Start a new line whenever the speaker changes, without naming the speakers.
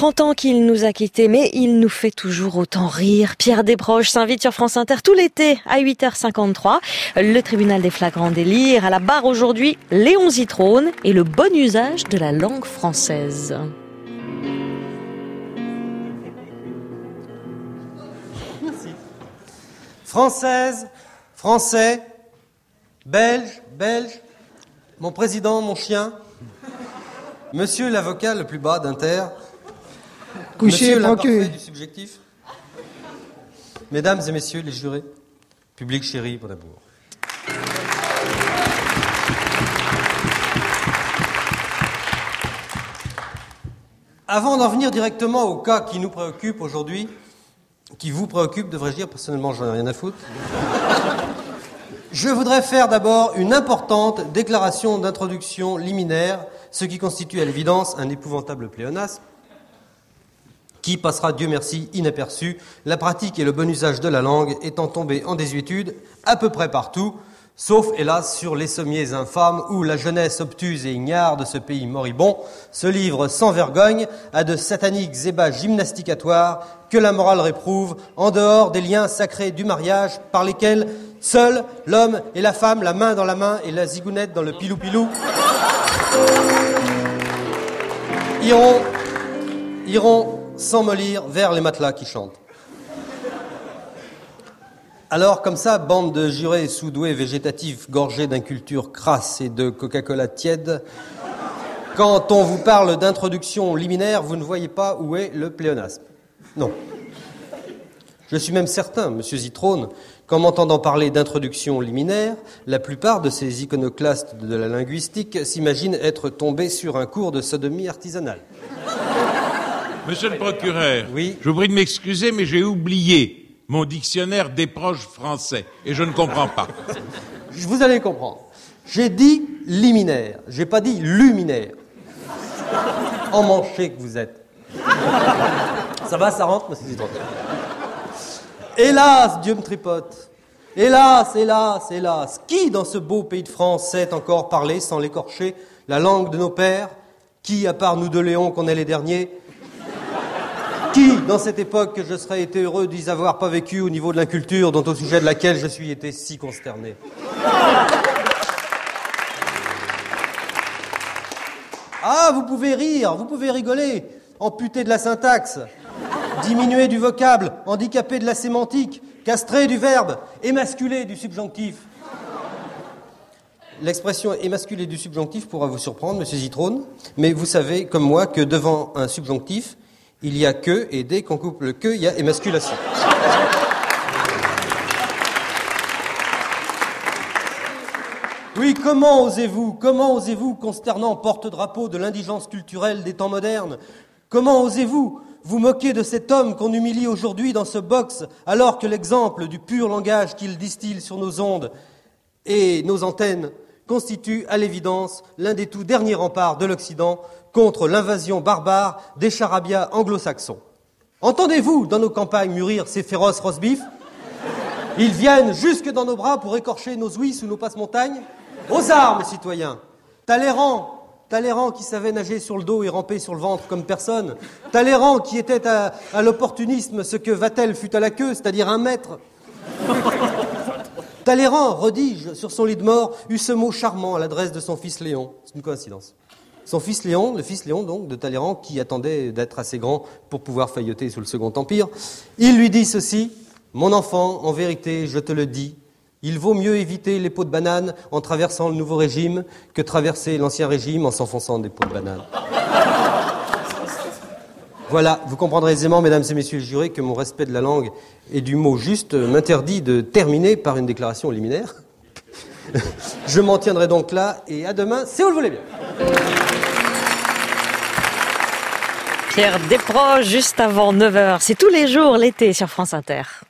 30 ans qu'il nous a quittés, mais il nous fait toujours autant rire. Pierre Desproges s'invite sur France Inter tout l'été à 8h53. Le tribunal des flagrants délits. À la barre aujourd'hui, Léon Zitrone et le bon usage de la langue française.
Merci. Française, français, belge, mon président, mon chien, monsieur l'avocat le plus bas d'Inter, monsieur l'imparfait du subjectif, mesdames et messieurs les jurés, public chéri, bon amour. Avant d'en venir directement au cas qui nous préoccupe aujourd'hui, qui vous préoccupe, devrais-je dire, personnellement j'en ai rien à foutre, je voudrais faire d'abord une importante déclaration d'introduction liminaire, ce qui constitue à l'évidence un épouvantable pléonasme, qui passera, Dieu merci, inaperçu, la pratique et le bon usage de la langue étant tombés en désuétude à peu près partout, sauf, hélas, sur les sommiers infâmes où la jeunesse obtuse et ignare de ce pays moribond se livre sans vergogne à de sataniques ébats gymnasticatoires que la morale réprouve en dehors des liens sacrés du mariage par lesquels seuls l'homme et la femme, la main dans la main et la zigounette dans le pilou-pilou, iront sans mollir vers les matelas qui chantent. Alors, comme ça, bande de jurés sous-doués végétatifs gorgés d'inculture crasse et de Coca-Cola tiède, quand on vous parle d'introduction liminaire, vous ne voyez pas où est le pléonasme. Non. Je suis même certain, monsieur Zitrone, qu'en m'entendant parler d'introduction liminaire, la plupart de ces iconoclastes de la linguistique s'imaginent être tombés sur un cours de sodomie artisanale.
Monsieur le procureur,
oui.
Je vous prie de m'excuser, mais j'ai oublié mon dictionnaire Desproges français, et je ne comprends pas.
Vous allez comprendre. J'ai dit liminaire, j'ai pas dit luminaire. Emmanché que vous êtes. Ça va, ça rentre, monsieur Zitrone. Hélas, Dieu me tripote. Hélas, hélas, hélas. Qui dans ce beau pays de France sait encore parler sans l'écorcher la langue de nos pères? Qui, à part nous deux Léons, qu'on est les derniers? Qui, dans cette époque que je serais été heureux d'y avoir pas vécu au niveau de l'inculture dont au sujet de laquelle je suis été si consterné? Ah, vous pouvez rire, vous pouvez rigoler, amputer de la syntaxe, diminuer du vocable, handicaper de la sémantique, castrer du verbe, émasculer du subjonctif. L'expression émasculer du subjonctif pourra vous surprendre, monsieur Zitrone, mais vous savez, comme moi, que devant un subjonctif, il y a que, et dès qu'on coupe le que, il y a émasculation. Oui, comment osez-vous, consternant porte-drapeau de l'indigence culturelle des temps modernes, comment osez-vous vous moquer de cet homme qu'on humilie aujourd'hui dans ce box, alors que l'exemple du pur langage qu'il distille sur nos ondes et nos antennes constitue à l'évidence l'un des tout derniers remparts de l'Occident contre l'invasion barbare des charabia anglo-saxons. Entendez-vous dans nos campagnes mûrir ces féroces roast-beef? Ils viennent jusque dans nos bras pour écorcher nos ouïes sous nos passe-montagnes. Aux armes, citoyens! Talleyrand qui savait nager sur le dos et ramper sur le ventre comme personne. Talleyrand qui était à l'opportunisme ce que Vatel fut à la queue, c'est-à-dire un maître. Talleyrand, redige sur son lit de mort, eut ce mot charmant à l'adresse de son fils Léon. C'est une coïncidence. Son fils Léon, le fils Léon donc de Talleyrand, qui attendait d'être assez grand pour pouvoir failloter sous le Second Empire, il lui dit ceci: « Mon enfant, en vérité, je te le dis, il vaut mieux éviter les pots de banane en traversant le nouveau régime que traverser l'ancien régime en s'enfonçant des pots de banane. » Voilà, vous comprendrez aisément, mesdames et messieurs les jurés, que mon respect de la langue et du mot juste m'interdit de terminer par une déclaration liminaire. Je m'en tiendrai donc là, et à demain, si vous le voulez bien.
Pierre Desproges, juste avant 9h. C'est tous les jours l'été sur France Inter.